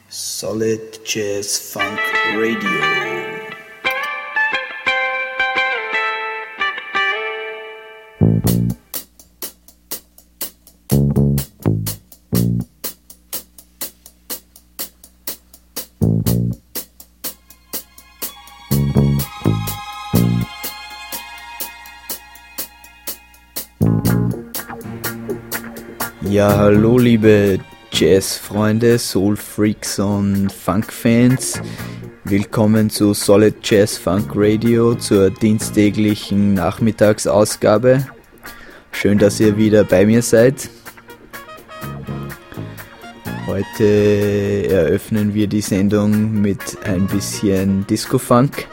Solid Jazz Funk Radio. Ja, hallo liebe Jazz-Freunde, Soul-Freaks und Funk-Fans. Willkommen zu Solid Jazz Funk Radio zur dienstäglichen Nachmittagsausgabe. Schön, dass ihr wieder bei mir seid. Heute eröffnen wir die Sendung mit ein bisschen Disco-Funk.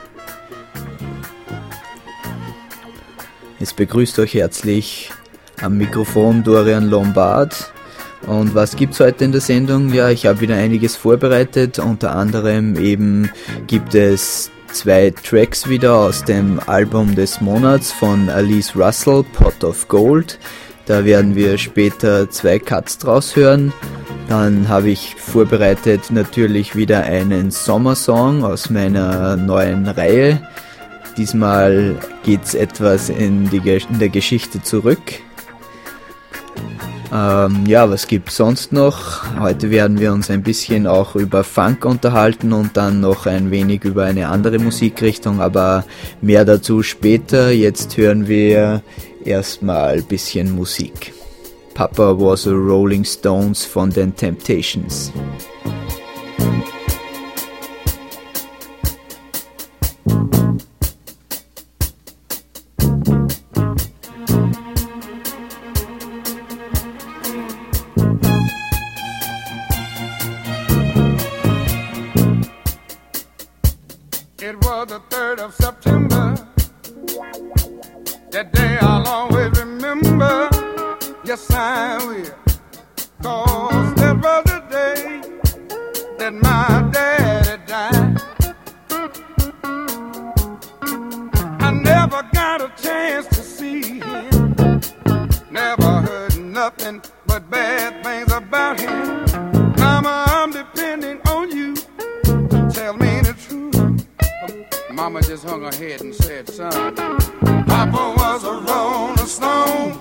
Es begrüßt euch herzlich am Mikrofon Dorian Lombard. Und was gibt's heute in der Sendung? Ja, ich habe wieder einiges vorbereitet. Unter anderem eben gibt es 2 Tracks wieder aus dem Album des Monats von Alice Russell, Pot of Gold. Da werden wir später 2 Cuts draus hören. Dann habe ich vorbereitet natürlich wieder einen Sommersong aus meiner neuen Reihe. Diesmal geht's etwas in der Geschichte zurück. Ja, was gibt's sonst noch? Heute werden wir uns ein bisschen auch über Funk unterhalten und dann noch ein wenig über eine andere Musikrichtung, aber mehr dazu später. Jetzt hören wir erstmal ein bisschen Musik. Papa Was a Rolling Stones von den Temptations. It was the 3rd of September. That day I'll always remember. Yes, I will. 'Cause that was the day that my daddy died. I never got a chance to see him. Never heard nothing but bad things about him. Mama, I'm depending on you to tell me the truth. Mama just hung her head and said, son, Papa was a rolling stone.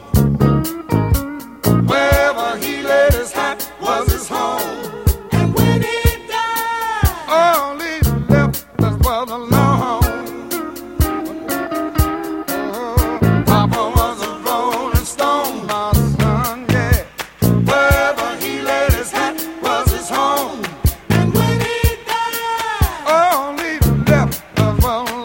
Wherever he laid his hat was his home. And when he died, all he left us was alone. Oh, Papa was a rolling stone, my son, yeah. Wherever he laid his hat was his home. And when he died, all he left us was alone.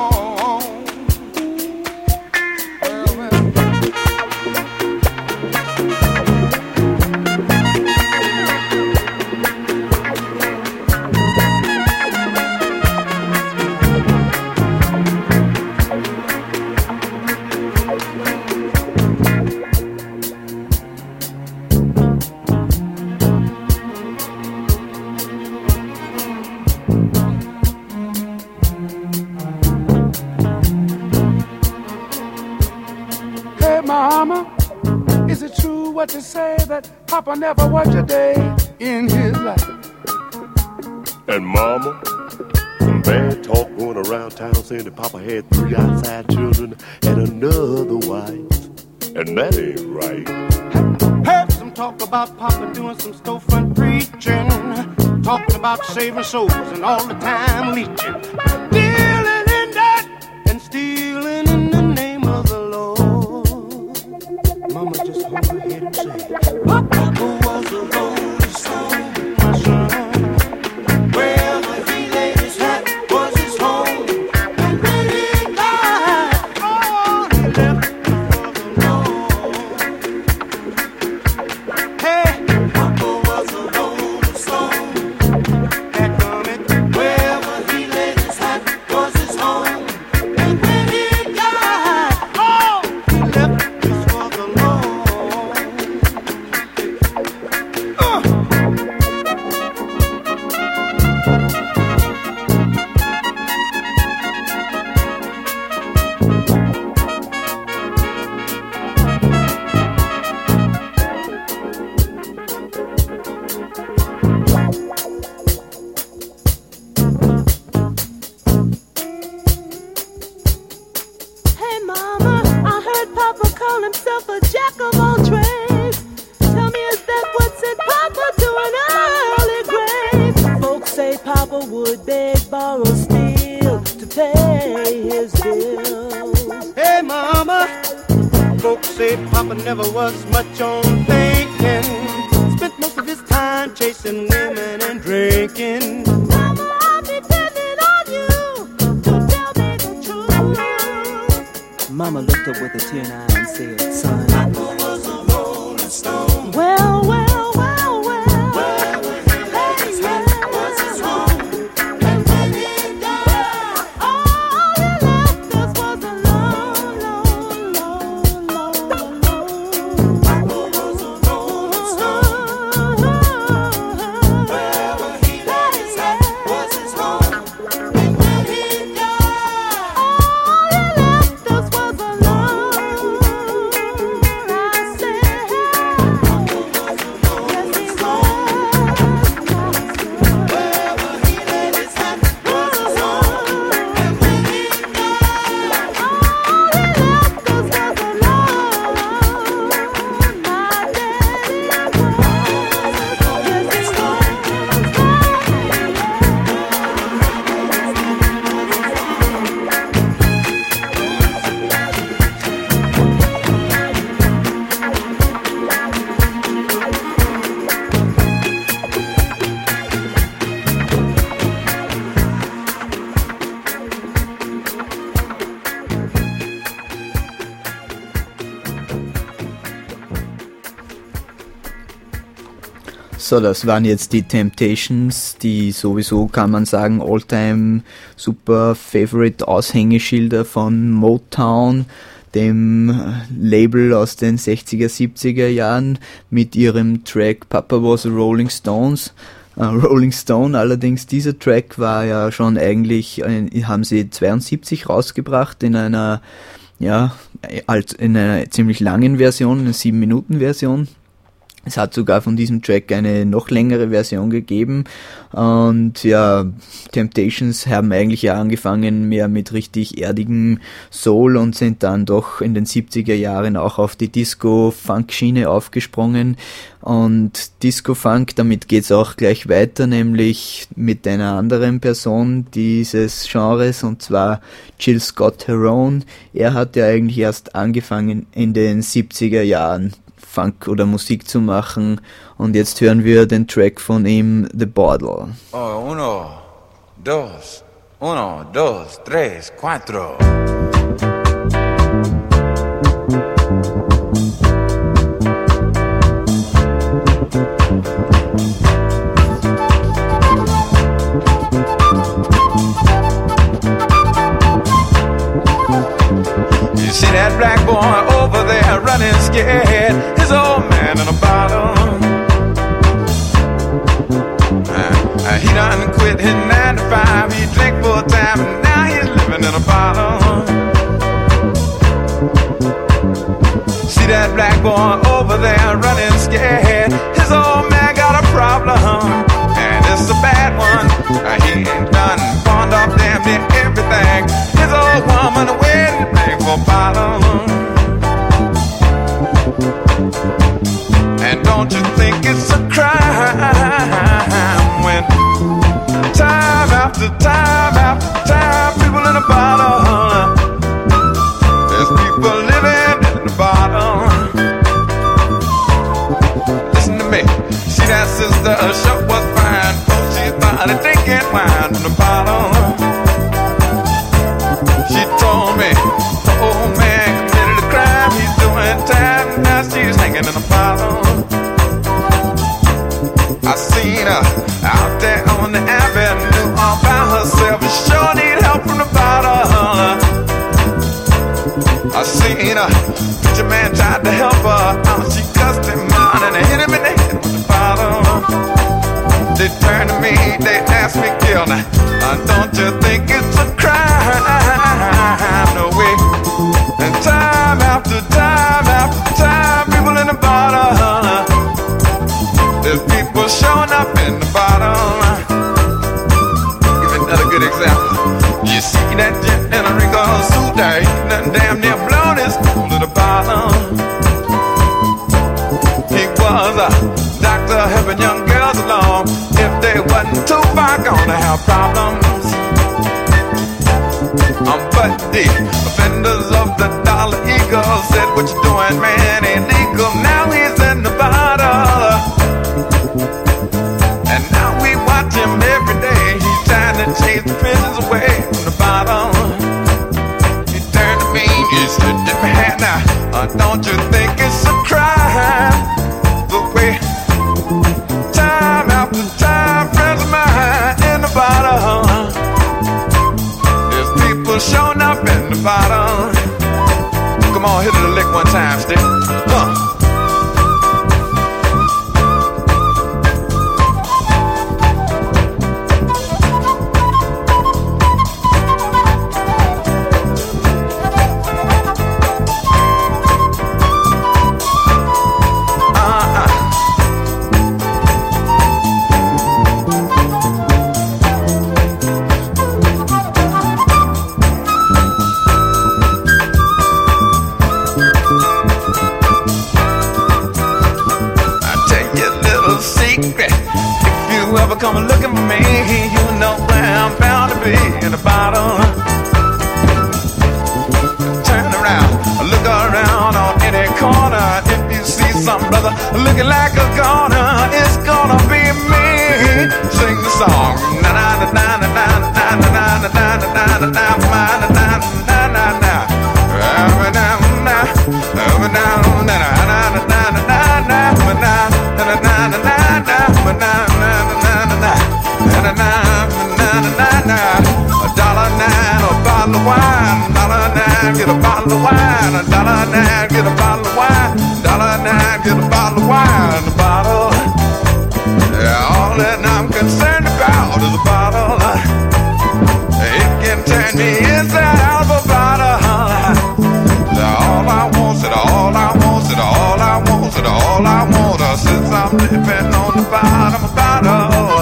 Hey, Mama, is it true what they say that Papa never worked a day in his life? And Mama, some bad talk going around town saying that Papa had 3 outside children and another wife. And that ain't right. Heard some talk about Papa doing some storefront preaching, talking about saving souls and all the time leeching, dealing in that and stealing in the name of the Lord. Mama just hung her head and said, Papa was a rolling stone, my son. Wherever he laid his hat was his home. And when he died, all he left was alone. Hey, Papa was a rolling stone. That coming. Wherever he laid his hat never would beg, borrow, steal to pay his bills. Hey, mama, folks say Papa never was much on thinking. Spent most of his time chasing women and drinking. Mama, I'm depending on you to tell me the truth. Mama looked up with a tear in her eye and said, son, Papa was a rolling stone. Well, well. So, das waren jetzt die Temptations, die sowieso, kann man sagen, Alltime super Favorite Aushängeschilder von Motown, dem Label aus den 60er, 70er Jahren mit ihrem Track Papa Was a Rolling Stone. Allerdings dieser Track war ja schon eigentlich, haben sie 72 rausgebracht in einer ziemlich langen Version, eine 7-Minuten-Version. Es hat sogar von diesem Track eine noch längere Version gegeben und ja, Temptations haben eigentlich ja angefangen mehr mit richtig erdigem Soul und sind dann doch in den 70er Jahren auch auf die Disco-Funk-Schiene aufgesprungen und Disco-Funk, damit geht's auch gleich weiter, nämlich mit einer anderen Person dieses Genres und zwar Gil Scott-Heron. Er hat ja eigentlich erst angefangen in den 70er Jahren Funk oder Musik zu machen und jetzt hören wir den Track von ihm, The Bottle. Oh, 1, 2, 3, 4. You see that black boy over there running scared, his old man in a bottle. He done quit his 9 to 5, he drink full time and now he's living in a bottle. See that black boy over there running scared, his old man got a problem, and it's a bad one. He ain't done pawned off damn near everything, his old woman waiting for a bottle. And don't you think it's a crime when time after time after time people in a bottle, there's people living in the bottle. Listen to me, see that sister, she was fine, oh she started drinking wine in the bottle. She told me the old man committed a crime, he's doing time, now she's hanging in a bottle. I seen her out there on the avenue all by herself, and sure need help from the bottle. I seen her, preacher man tried to help her out, she cussed him out and hit him in the head with the bottle. They turned to me, they asked me, Gil, don't you think it's a crime? No way. And time after time after time, people in the bottle, there's people showing up in the bottle. Give you another good example. You see that gent in a wrinkled suit there, he done damn near blown his cool to the bottle. He was a doctor helping young girls along. If they wasn't too fine not gonna have problems. But the offenders of the Dollar Eagle said, what you doing, man, ain't legal. Now he's in the bottle, and now we watch him every day. He's trying to chase the prisons away from the bottle. He turned to me, he said, man, now, don't you think it's a crime the way time after time friends of mine in the bottle? There's people showing up in the bottle. Come on, hit it a lick one time, stick. Come looking for me, you know where I'm bound to be, in the bottle. Turn around, look around on any corner. If you see some brother looking like a goner, it's gonna be me. Sing the song. Na na na na na na na na na na na na na na na na na na. Get a bottle of wine, $1.09, get a bottle of wine, $1.09, get a bottle of wine, the bottle. Yeah, all that I'm concerned about is a bottle. It can turn me inside out of a bottle. All I want, it all I want, it all I want, it all I want. Since I'm living on the bottom of a bottle.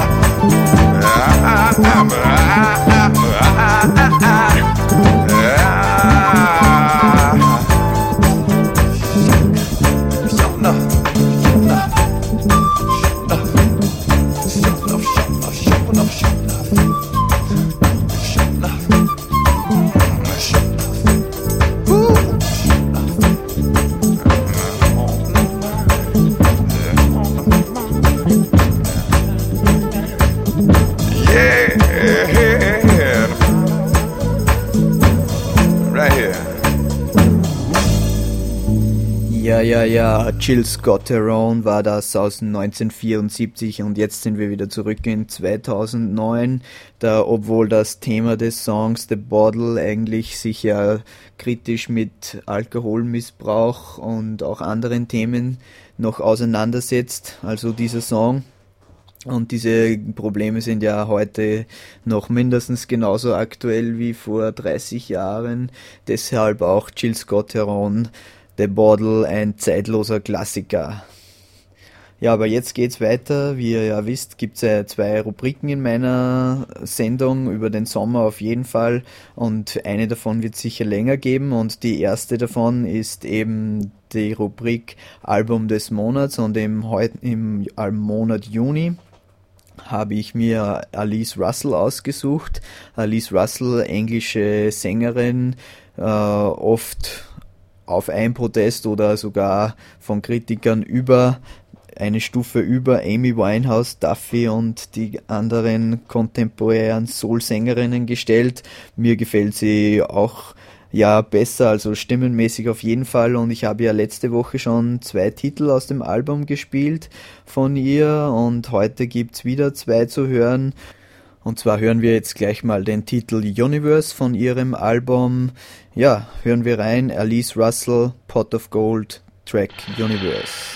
Ja, Jill Scott Heron war das aus 1974 und jetzt sind wir wieder zurück in 2009, da obwohl das Thema des Songs The Bottle eigentlich sich ja kritisch mit Alkoholmissbrauch und auch anderen Themen noch auseinandersetzt, also dieser Song. Und diese Probleme sind ja heute noch mindestens genauso aktuell wie vor 30 Jahren, deshalb auch Jill Scott Heron, The Bottle, ein zeitloser Klassiker. Ja, aber jetzt geht's weiter. Wie ihr ja wisst, gibt's ja 2 Rubriken in meiner Sendung über den Sommer auf jeden Fall und eine davon wird sicher länger geben und die erste davon ist eben die Rubrik Album des Monats und im Monat Juni habe ich mir Alice Russell ausgesucht. Alice Russell, englische Sängerin, oft auf ein Protest oder sogar von Kritikern eine Stufe über Amy Winehouse, Duffy und die anderen kontemporären Soul-Sängerinnen gestellt. Mir gefällt sie auch besser, also stimmenmäßig auf jeden Fall und ich habe ja letzte Woche schon 2 Titel aus dem Album gespielt von ihr und heute gibt's wieder 2 zu hören. Und zwar hören wir jetzt gleich mal den Titel Universe von ihrem Album. Ja, hören wir rein. Alice Russell, Pot of Gold, Track Universe.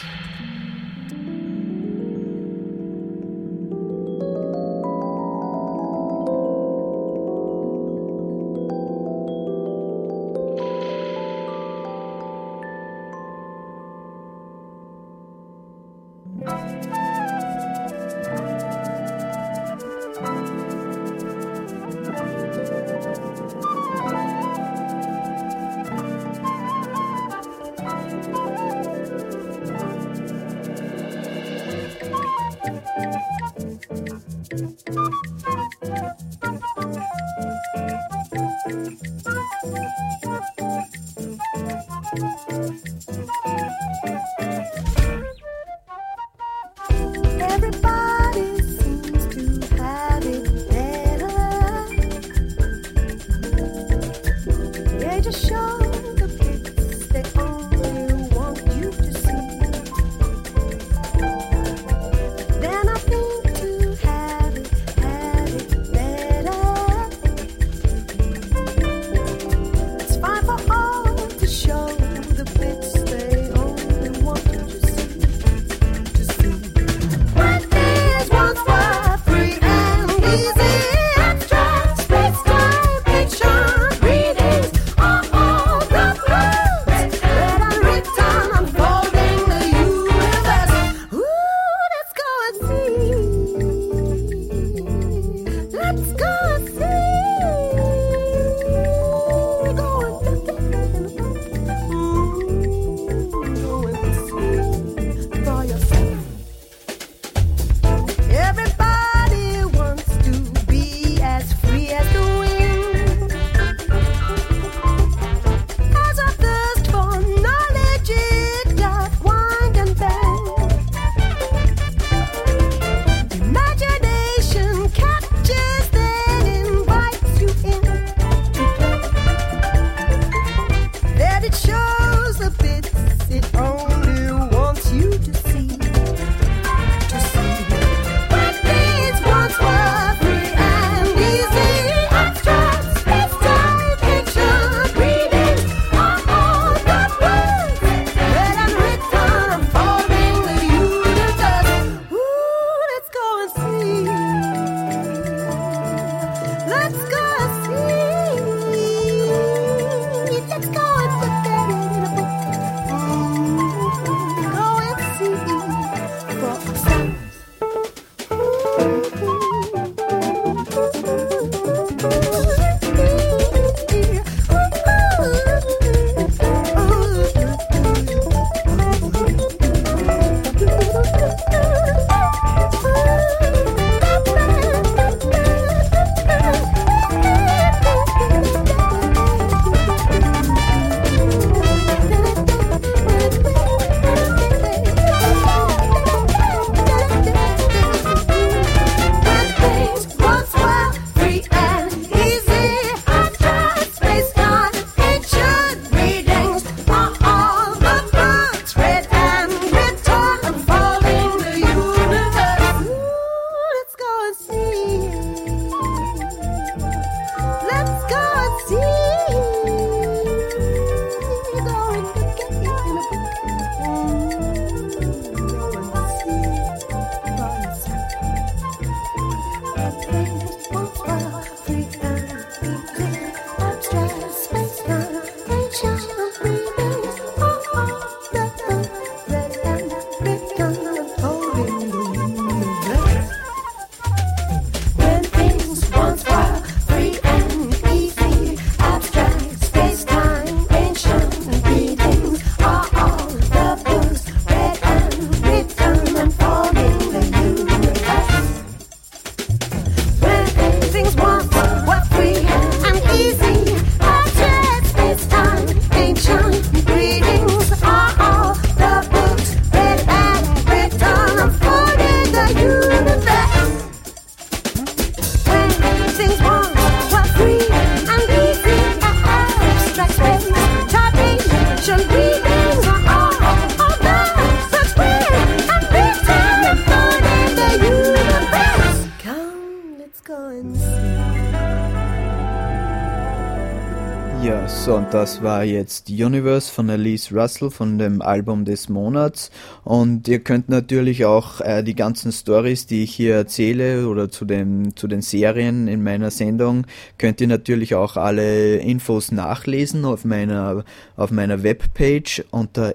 Ja, so, und das war jetzt Universe von Elise Russell von dem Album des Monats. Und ihr könnt natürlich auch die ganzen Stories, die ich hier erzähle, oder zu den Serien in meiner Sendung, könnt ihr natürlich auch alle Infos nachlesen auf meiner Webpage unter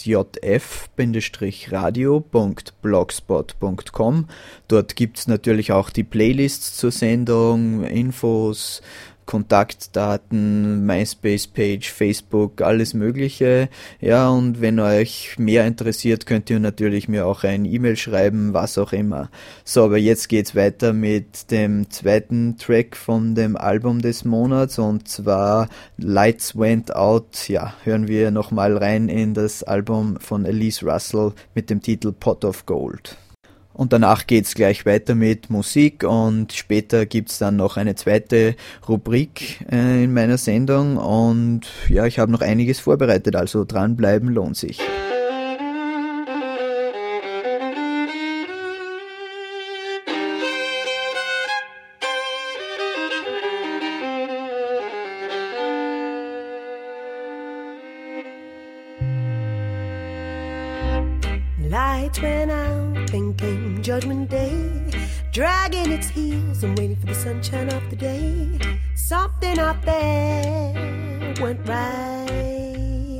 sjf-radio.blogspot.com. Dort gibt's natürlich auch die Playlists zur Sendung, Infos, Kontaktdaten, MySpace-Page, Facebook, alles Mögliche. Ja, und wenn euch mehr interessiert, könnt ihr natürlich mir auch ein E-Mail schreiben, was auch immer. So, aber jetzt geht's weiter mit dem zweiten Track von dem Album des Monats, und zwar Lights Went Out. Ja, hören wir nochmal rein in das Album von Elise Russell mit dem Titel Pot of Gold. Und danach geht's gleich weiter mit Musik, und später gibt's dann noch eine zweite Rubrik in meiner Sendung, und ja, ich habe noch einiges vorbereitet, also dranbleiben lohnt sich. Lights went out, then came Judgment Day, dragging its heels and waiting for the sunshine of the day. Something out there went right.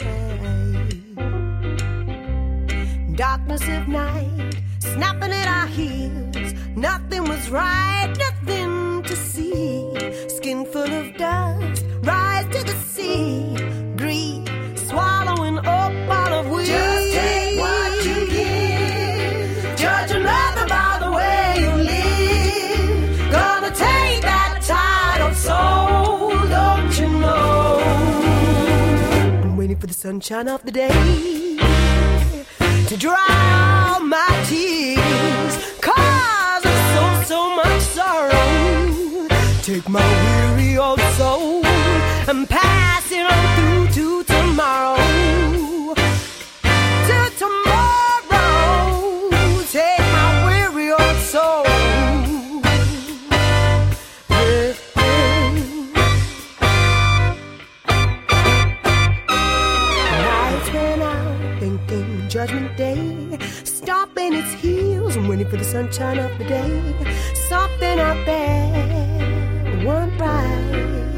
Darkness of night, snapping at our heels. Nothing was right, nothing to see. Skin full of dust, rise to the sea. Greed, swallowing up all of we. Just take what you give. Judge another by the way you live. Gonna take that title soul, don't you know? I'm waiting for the sunshine of the day to dry all my tears, 'cause I've so much sorrow. Take my weary old soul and pass it on through to tomorrow. To tomorrow, take my weary old soul. Lights went out, thinking Judgment Day, stomping its heels and waiting for the sunshine of the day. Something out there went right.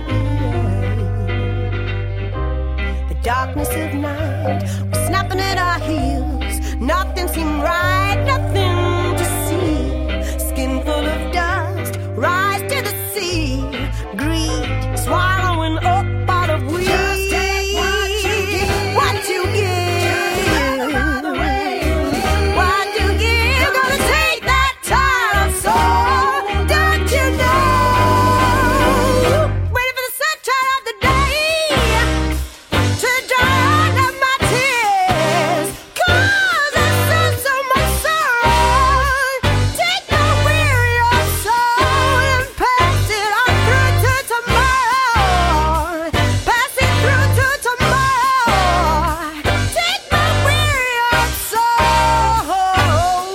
The darkness of night was snapping at our heels. Nothing seemed right, nothing to see. Skin full of dust, rise to the sea. Greed, swallowing up all of we. Just take what you give. What you give. What you give. You're gonna take that title soul, don't you know? Waiting for the sunshine of the day to dry all of my tears, 'cause I've so much sorrow. Take my weary old soul and pass it on through to tomorrow. Pass it through to tomorrow. Take my weary old soul.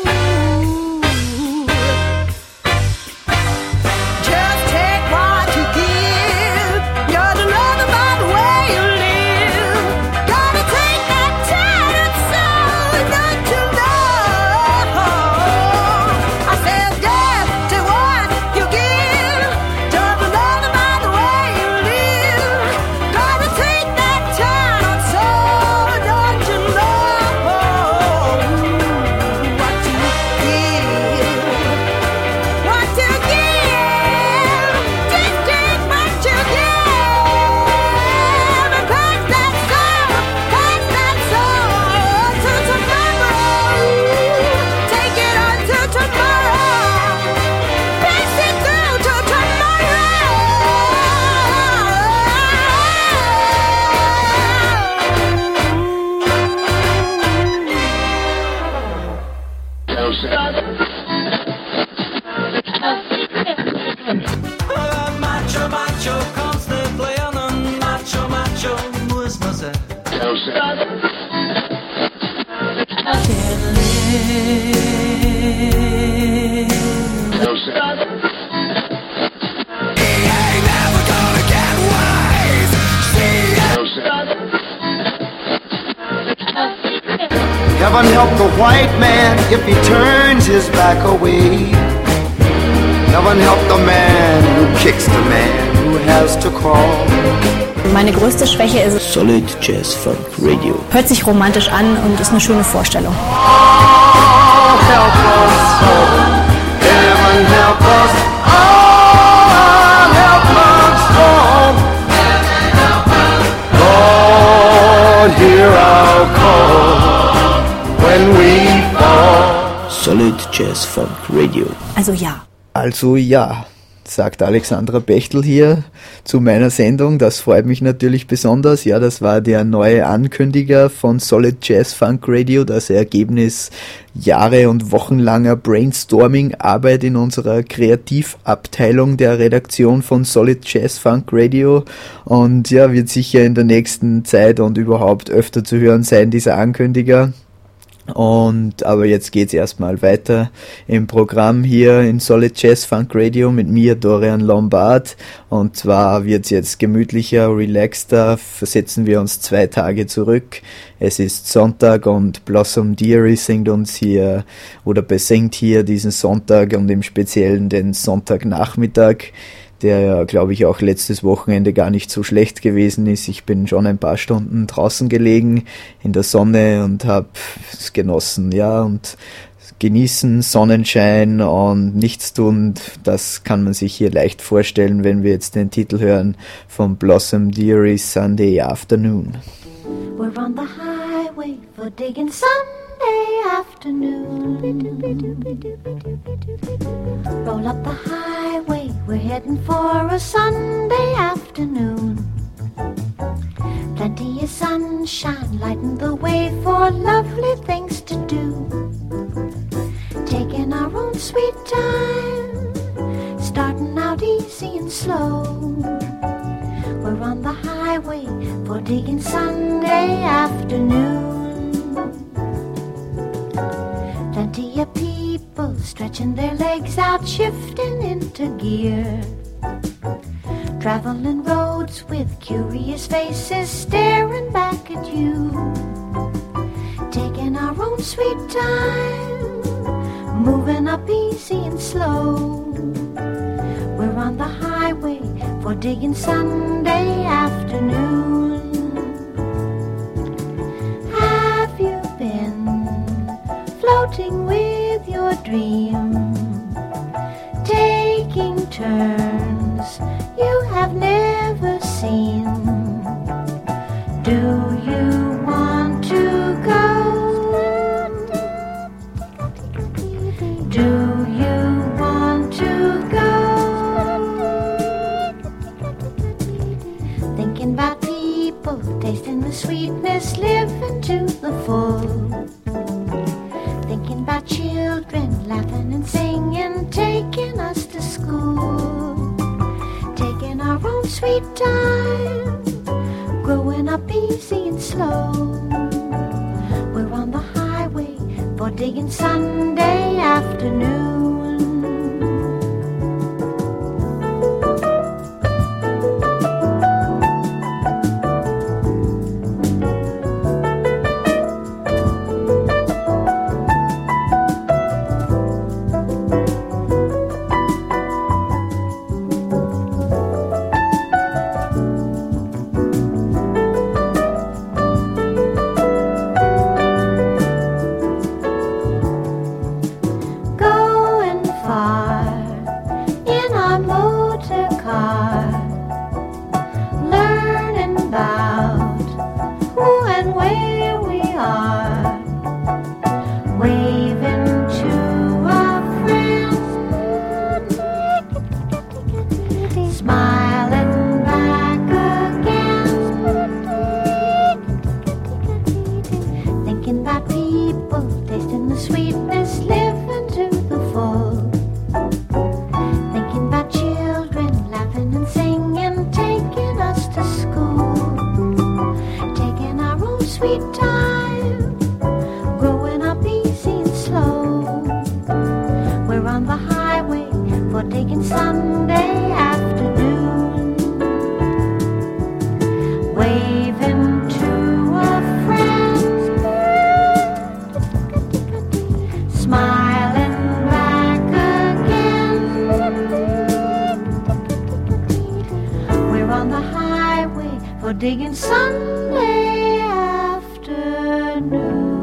Just take what you give. You're another by the way you live. Gotta take that tattered soul, don't you know? I said, death to what you give. You're another by the way you live. Gotta take that tattered soul, don't you know? What you give. What to give? Just take what you give and pass that soul to tomorrow. Take it on to tomorrow. Pass it through to Macho, macho, constantly on a macho, macho, muss man say. Can't live. He ain't never gonna get wise. Heaven help the white man if he turns his back away. Heaven help the man who kicks the man who has to crawl. Meine größte Schwäche ist es. Solid Jazz Funk Radio. Hört sich romantisch an und ist eine schöne Vorstellung. Oh, help us, oh, heaven help us, oh, help us, oh, Lord, hear our call when we fall. Solid Jazz Funk Radio. Also ja. Also ja, sagt Alexandra Bechtel hier zu meiner Sendung. Das freut mich natürlich besonders. Ja, das war der neue Ankündiger von Solid Jazz Funk Radio, das Ergebnis Jahre und wochenlanger Brainstorming-Arbeit in unserer Kreativabteilung der Redaktion von Solid Jazz Funk Radio. Und ja, wird sicher in der nächsten Zeit und überhaupt öfter zu hören sein, dieser Ankündiger. Aber jetzt geht's erstmal weiter im Programm hier in Solid Jazz Funk Radio mit mir, Dorian Lombard, und zwar wird's jetzt gemütlicher, relaxter, versetzen wir uns 2 Tage zurück. Es ist Sonntag und Blossom Dearie singt uns hier oder besingt hier diesen Sonntag und im Speziellen den Sonntagnachmittag, der ja, glaube ich, auch letztes Wochenende gar nicht so schlecht gewesen ist. Ich bin schon ein paar Stunden draußen gelegen in der Sonne und habe es genossen, ja, und genießen, Sonnenschein und nichts tun, das kann man sich hier leicht vorstellen, wenn wir jetzt den Titel hören von Blossom Dearie, Sunday Afternoon. We're on the highway for digging Sunday afternoon. Roll up the highway, we're heading for a Sunday afternoon. Plenty of sunshine lighting the way for lovely things to do. Taking our own sweet time, starting out easy and slow. We're on the highway for digging Sunday afternoon. Plenty of people stretching their legs out, shifting into gear. Traveling roads with curious faces staring back at you. Taking our own sweet time, moving up easy and slow. We're on the highway for digging Sunday afternoon. Have you been floating with your dream, taking turns you have never seen? Do you want to go? Do you want to go? Thinking about people, tasting the sweetness, living to the full. Thinking about children, laughing and singing, taking us to school. Taking our own sweet time, growing up easy and slow. We're on the highway for digging Sunday afternoon. for digging Sunday afternoon.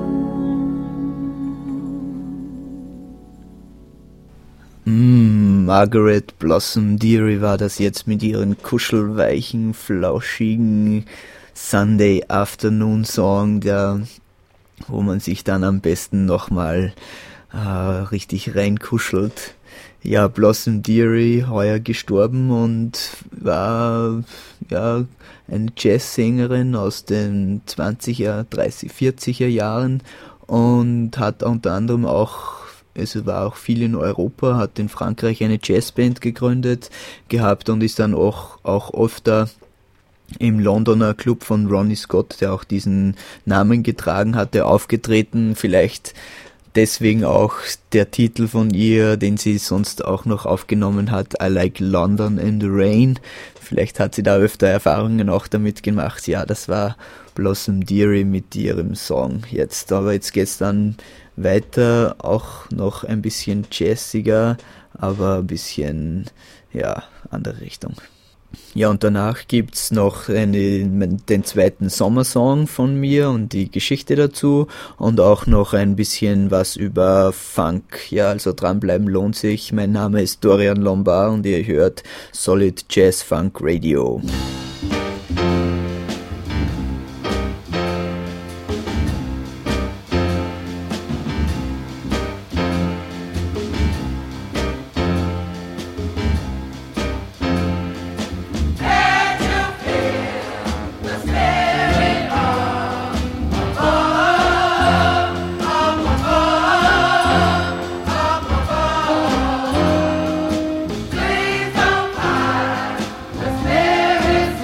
Margaret Blossom Dearie war das jetzt mit ihren kuschelweichen, flauschigen Sunday Afternoon Song, wo man sich dann am besten nochmal richtig reinkuschelt. Ja, Blossom Dearie, heuer gestorben und war ja eine Jazzsängerin aus den 20er, 30, 40er Jahren und hat unter anderem auch, also war auch viel in Europa, hat in Frankreich eine Jazzband gegründet gehabt und ist dann auch öfter im Londoner Club von Ronnie Scott, der auch diesen Namen getragen hatte, aufgetreten. Vielleicht deswegen auch der Titel von ihr, den sie sonst auch noch aufgenommen hat, I Like London in the Rain. Vielleicht hat sie da öfter Erfahrungen auch damit gemacht. Ja, das war Blossom Dearie mit ihrem Song jetzt. Aber jetzt geht's dann weiter, auch noch ein bisschen jazziger, aber ein bisschen, ja, andere Richtung. Ja, und danach gibt's noch den zweiten Sommersong von mir und die Geschichte dazu und auch noch ein bisschen was über Funk. Ja, also dranbleiben lohnt sich. Mein Name ist Dorian Lombard und ihr hört Solid Jazz Funk Radio. There is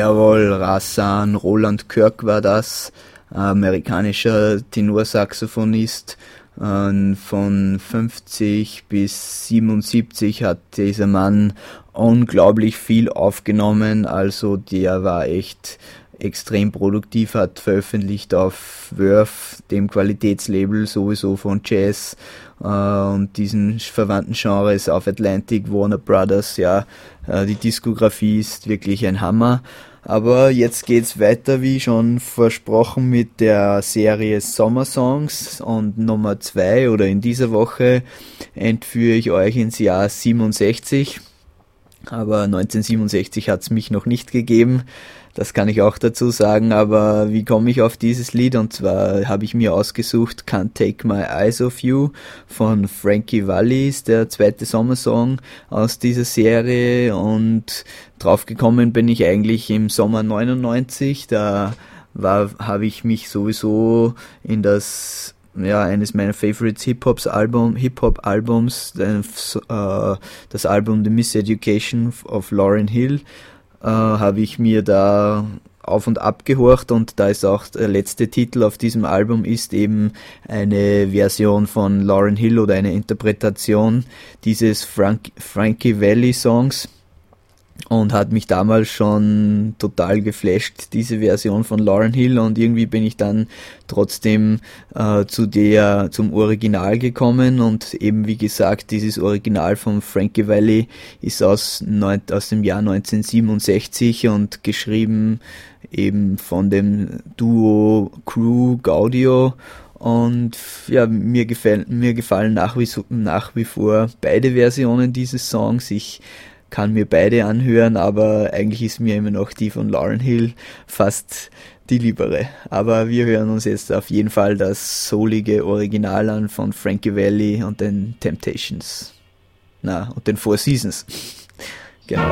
Jawohl, Rasan, Roland Kirk war das, amerikanischer Tenorsaxophonist. Von 50 bis 77 hat dieser Mann unglaublich viel aufgenommen, also der war echt extrem produktiv, hat veröffentlicht auf Verve, dem Qualitätslabel sowieso von Jazz und diesen verwandten Genres auf Atlantic, Warner Brothers, ja, die Diskografie ist wirklich ein Hammer. Aber jetzt geht's weiter, wie schon versprochen, mit der Serie Summer Songs und Nummer 2 oder in dieser Woche entführe ich euch ins Jahr 67. Aber 1967 hat's mich noch nicht gegeben, das kann ich auch dazu sagen, aber wie komme ich auf dieses Lied? Und zwar habe ich mir ausgesucht Can't Take My Eyes Off You von Frankie Valli, ist der zweite Sommersong aus dieser Serie, und draufgekommen bin ich eigentlich im Sommer 99, da habe ich mich sowieso in das eines meiner Favorites Hip-Hop-Albums, das Album The Miseducation of Lauryn Hill, habe ich mir da auf und ab gehorcht, und da ist auch der letzte Titel auf diesem Album ist eben eine Version von Lauryn Hill oder eine Interpretation dieses Frankie Valli Songs, und hat mich damals schon total geflasht, diese Version von Lauryn Hill, und irgendwie bin ich dann trotzdem zum Original gekommen, und eben wie gesagt, dieses Original von Frankie Valli ist aus dem Jahr 1967 und geschrieben eben von dem Duo Crew Gaudio. Und ja, mir gefallen nach wie vor beide Versionen dieses Songs. Ich kann mir beide anhören, aber eigentlich ist mir immer noch die von Lauryn Hill fast die liebere. Aber wir hören uns jetzt auf jeden Fall das soulige Original an von Frankie Valli und den Temptations. Und den Four Seasons. Genau.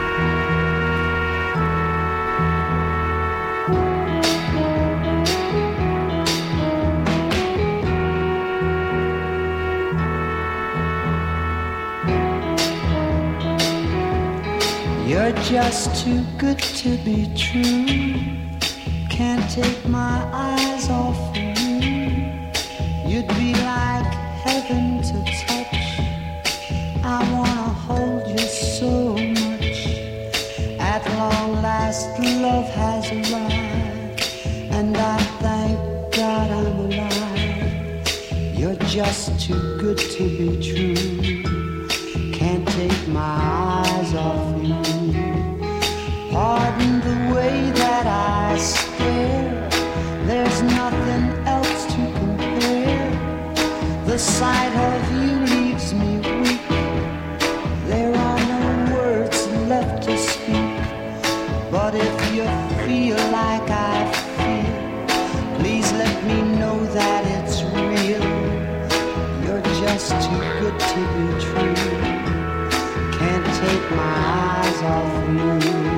You're just too good to be true. Can't take my eyes off of you. You'd be like heaven to touch. I wanna hold you so much. At long last, love has arrived, and I thank God I'm alive. You're just too good to be true. Can't take my eyes off you. Pardon the way that I stare. There's nothing else to compare. The sight of you leaves me weak. There are no words left to speak. But if you feel like I feel, please let me know that it's real. You're just too good to be true. Can't take my eyes off you.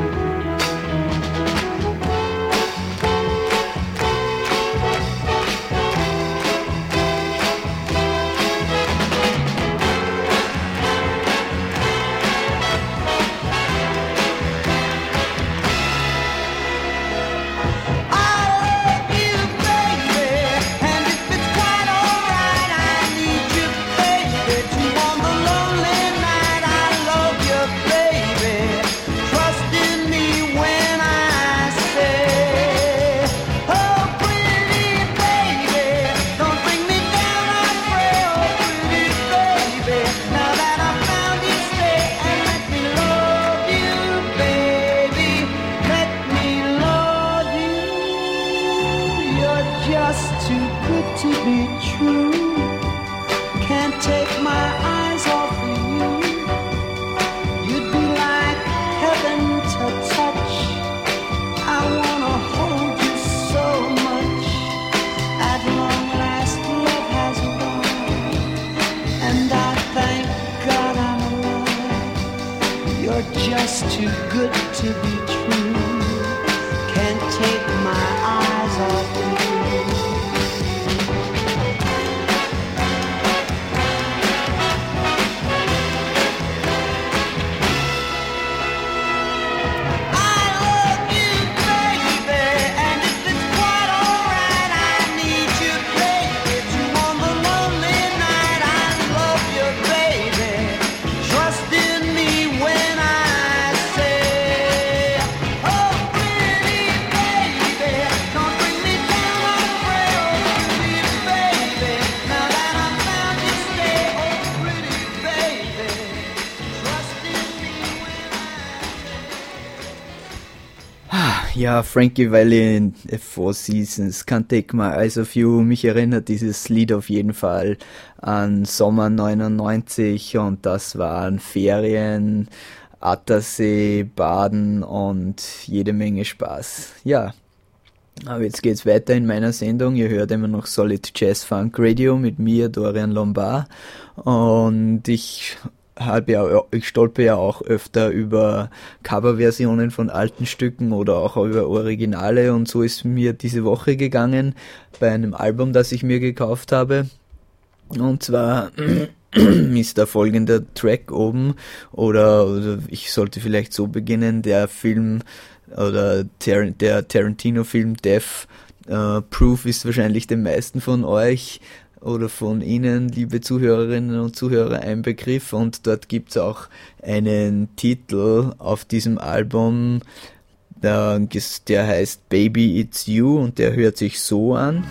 Ja, Frankie Valli in Four Seasons, Can't Take My Eyes Off You. Mich erinnert dieses Lied auf jeden Fall an Sommer 99 und das waren Ferien, Attersee, Baden und jede Menge Spaß. Ja, aber jetzt geht's weiter in meiner Sendung. Ihr hört immer noch Solid Jazz Funk Radio mit mir, Dorian Lombard, und ich stolper ja auch öfter über Coverversionen von alten Stücken oder auch über Originale, und so ist mir diese Woche gegangen bei einem Album, das ich mir gekauft habe. Und zwar ist da folgender Track oben, oder ich sollte vielleicht so beginnen, der Film oder der Tarantino-Film Death Proof ist wahrscheinlich den meisten von euch oder von Ihnen, liebe Zuhörerinnen und Zuhörer, ein Begriff, und dort gibt's auch einen Titel auf diesem Album, der heißt Baby It's You, und der hört sich so an.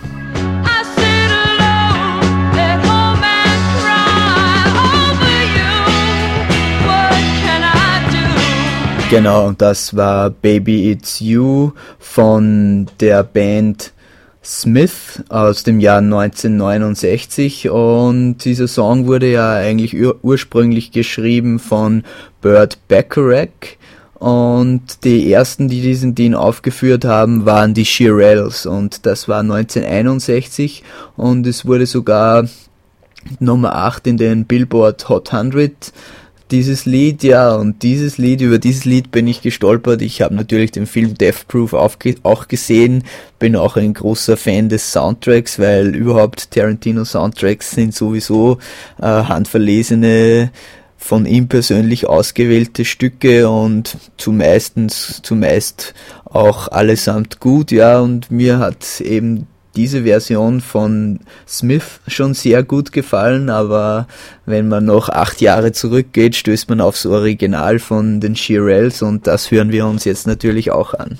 Genau, das war Baby It's You von der Band Smith aus dem Jahr 1969, und dieser Song wurde ja eigentlich ursprünglich geschrieben von Burt Bacharach, und die ersten, die den aufgeführt haben, waren die Shirelles, und das war 1961, und es wurde sogar Nummer 8 in den Billboard Hot 100. Dieses Lied, ja, und über dieses Lied bin ich gestolpert. Ich habe natürlich den Film Death Proof auch gesehen, bin auch ein großer Fan des Soundtracks, weil überhaupt Tarantino Soundtracks sind sowieso handverlesene, von ihm persönlich ausgewählte Stücke und zumeist auch allesamt gut, ja, und mir hat eben diese Version von Smith schon sehr gut gefallen, aber wenn man noch 8 Jahre zurückgeht, stößt man aufs Original von den Shirelles, und das hören wir uns jetzt natürlich auch an.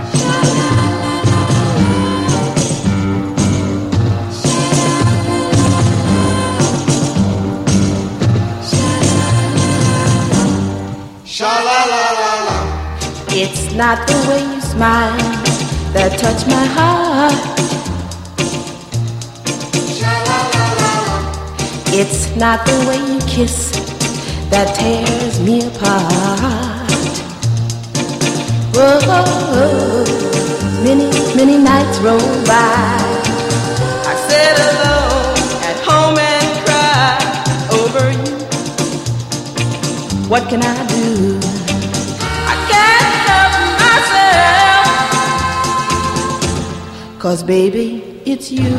It's not the way you smile that touch my heart. It's not the way you kiss that tears me apart. Whoa, many nights roll by. I sit alone at home and cry over you. What can I do? I can't help myself. 'Cause baby, it's you.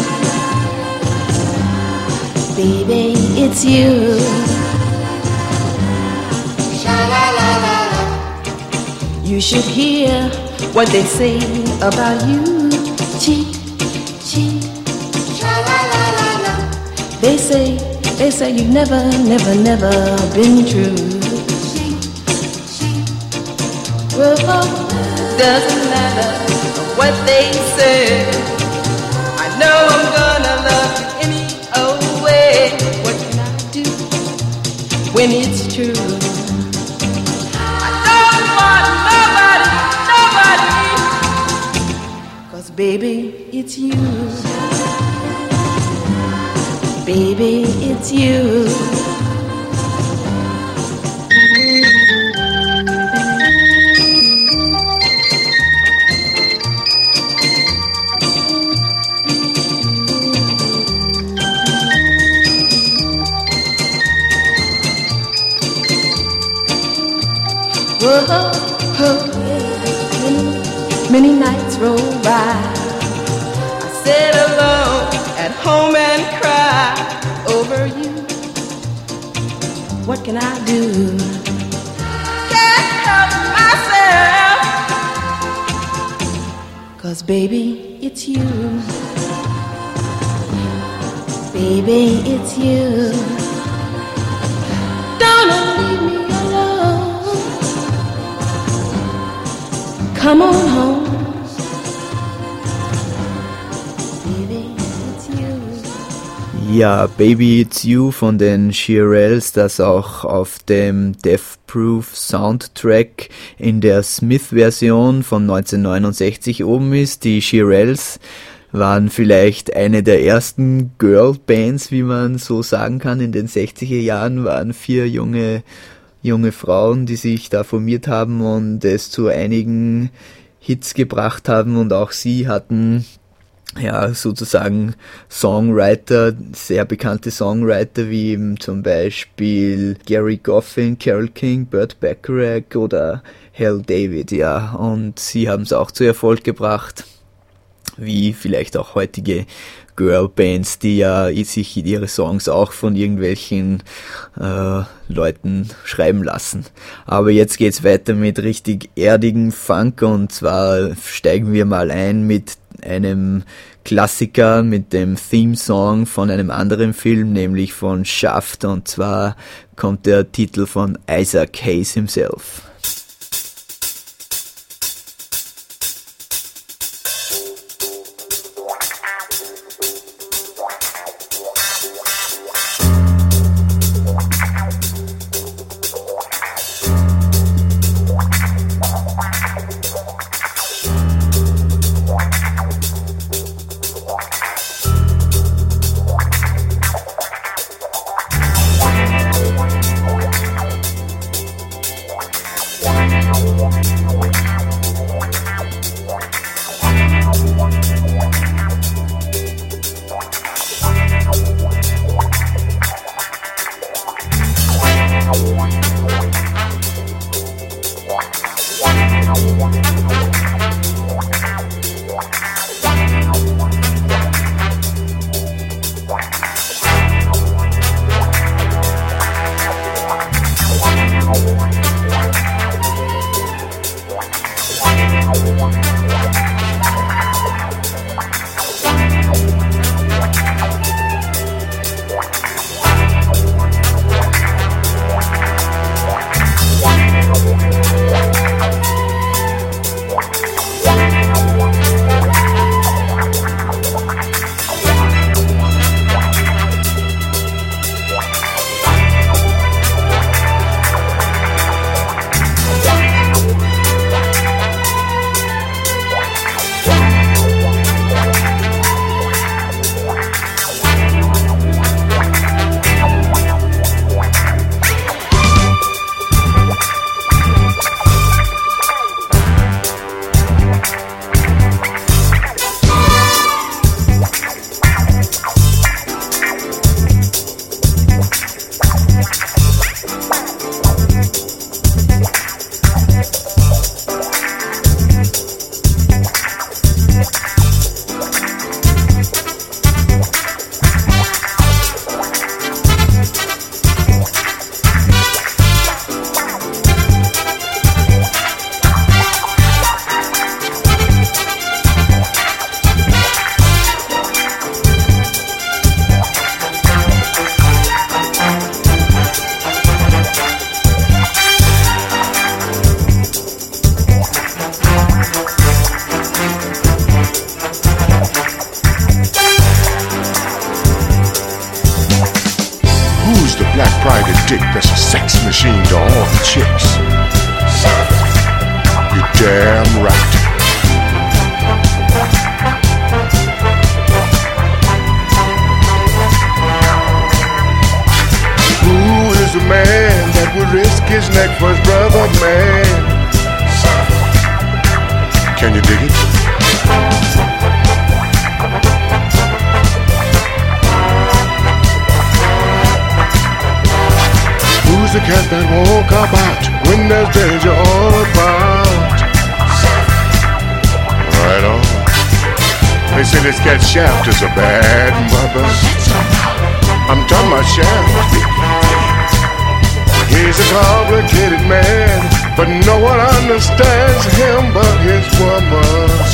Baby, it's you. Sha-la-la-la-la. You should hear what they say about you. Cheat, cheat. Sha-la-la-la-la. They say you've never been true. Cheat, cheat. Well, doesn't matter what they say. I know I'm gonna love you any old way. What can I do when it's true? I don't want nobody, 'cause baby, it's you. Baby, it's you. Whoa, many nights roll by. I sit alone at home and cry over you. What can I do? Can't help myself. 'Cause baby, it's you. Baby, it's you. Don't leave me alone. Come on home. Ja, Baby It's You von den Shirelles, das auch auf dem Death Proof Soundtrack in der Smith-Version von 1969 oben ist. Die Shirelles waren vielleicht eine der ersten Girl-Bands, wie man so sagen kann. In den 60er Jahren waren 4 junge Frauen, die sich da formiert haben und es zu einigen Hits gebracht haben, und auch sie hatten ja sozusagen Songwriter, sehr bekannte Songwriter wie eben zum Beispiel Gary Goffin, Carole King, Burt Bacharach oder Hal David, ja, und sie haben es auch zu Erfolg gebracht, wie vielleicht auch heutige Girlbands, die ja sich ihre Songs auch von irgendwelchen Leuten schreiben lassen. Aber jetzt geht's weiter mit richtig erdigem Funk, und zwar steigen wir mal ein mit einem Klassiker, mit dem Theme-Song von einem anderen Film, nämlich von Shaft, und zwar kommt der Titel von Isaac Hayes himself. dick that's a sex machine to all the chicks. You're damn right. Who is a man that would risk his neck for his brother, man? Can you dig it? Who's the cat that won't cop out when there's danger all about? Right on. They say this cat Shaft is a bad mother. I'm talking about Shaft. He's a complicated man, but no one understands him but his woman.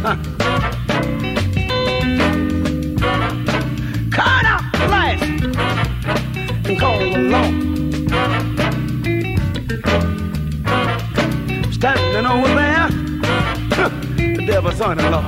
Cut out the lights and call the law. Standing over there, the devil's son-in-law.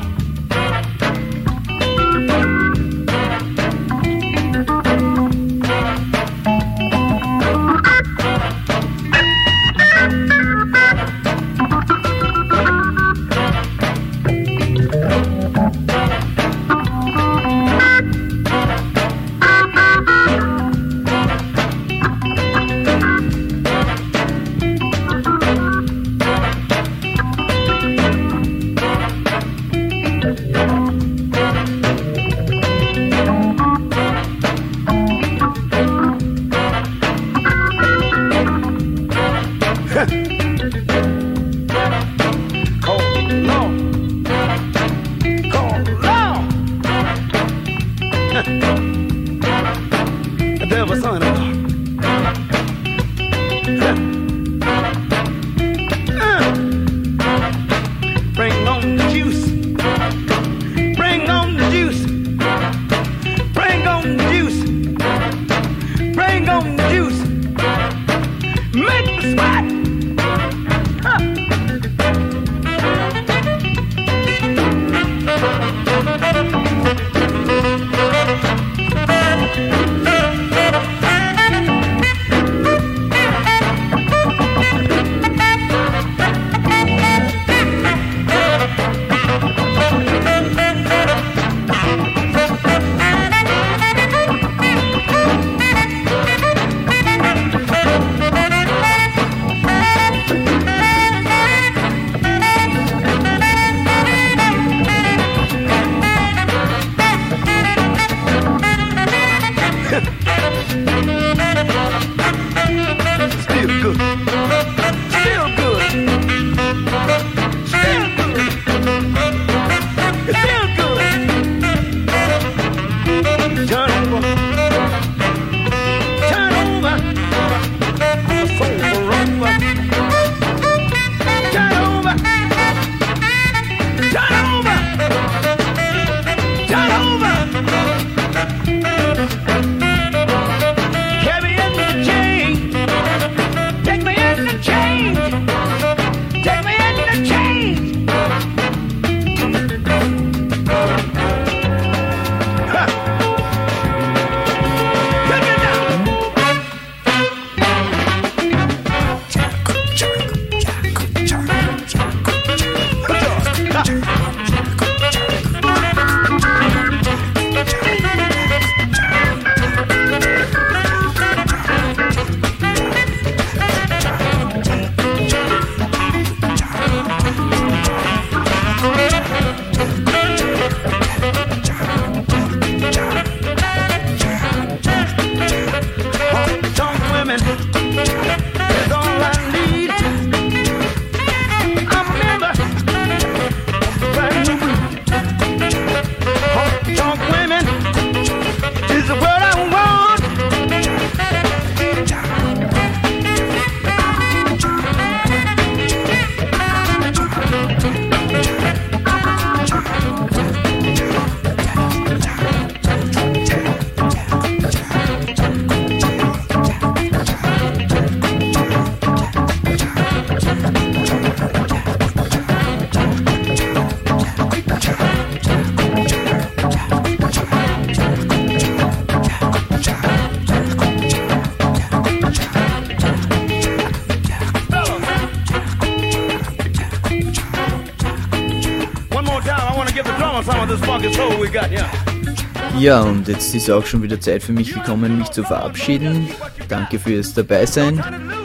Ja, und jetzt ist auch schon wieder Zeit für mich gekommen, mich zu verabschieden. Danke fürs Dabeisein.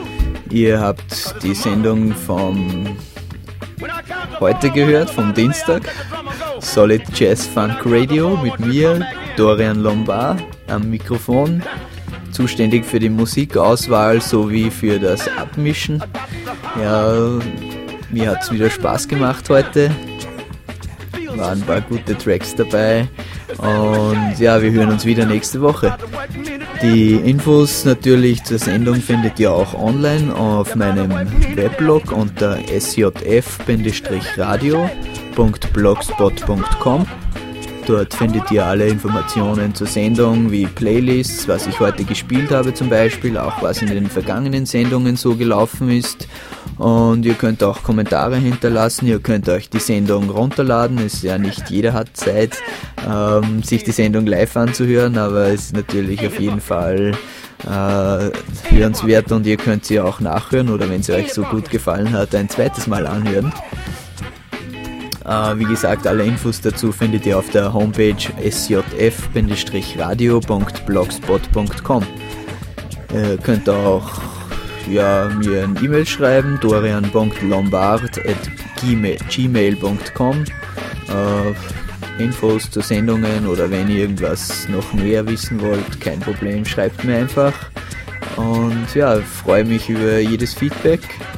Ihr habt die Sendung vom heute gehört, vom Dienstag. Solid Jazz Funk Radio mit mir, Dorian Lombard, am Mikrofon. Zuständig für die Musikauswahl sowie für das Abmischen. Ja, mir hat es wieder Spaß gemacht heute. Waren ein paar gute Tracks dabei. Und ja, wir hören uns wieder nächste Woche. Die Infos natürlich zur Sendung findet ihr auch online auf meinem Weblog unter sjf-radio dorian.blogspot.com. Dort findet ihr alle Informationen zur Sendung, wie Playlists, was ich heute gespielt habe zum Beispiel, auch was in den vergangenen Sendungen so gelaufen ist. Und ihr könnt auch Kommentare hinterlassen, ihr könnt euch die Sendung runterladen. Es ist ja nicht jeder hat Zeit, sich die Sendung live anzuhören, aber es ist natürlich auf jeden Fall hörenswert und ihr könnt sie auch nachhören oder wenn sie euch so gut gefallen hat, ein zweites Mal anhören. Wie gesagt, alle Infos dazu findet ihr auf der Homepage sjf-radio.blogspot.com. Ihr könnt auch mir ein E-Mail schreiben, dorian.lombard@gmail.com. Infos zu Sendungen oder wenn ihr irgendwas noch näher wissen wollt, kein Problem, schreibt mir einfach. Und ja, ich freue mich über jedes Feedback.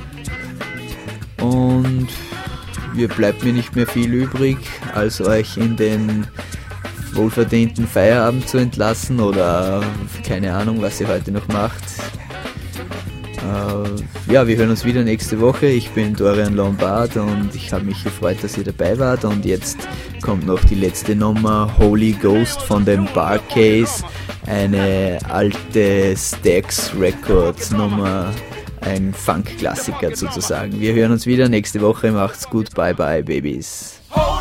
Und bleibt mir nicht mehr viel übrig, als euch in den wohlverdienten Feierabend zu entlassen oder keine Ahnung, was ihr heute noch macht. Wir hören uns wieder nächste Woche. Ich bin Dorian Lombard und ich habe mich gefreut, dass ihr dabei wart. Und jetzt kommt noch die letzte Nummer, Holy Ghost von dem Barcase, eine alte Stax Records Nummer, ein Funk-Klassiker sozusagen. Wir hören uns wieder nächste Woche. Macht's gut. Bye bye, Babies.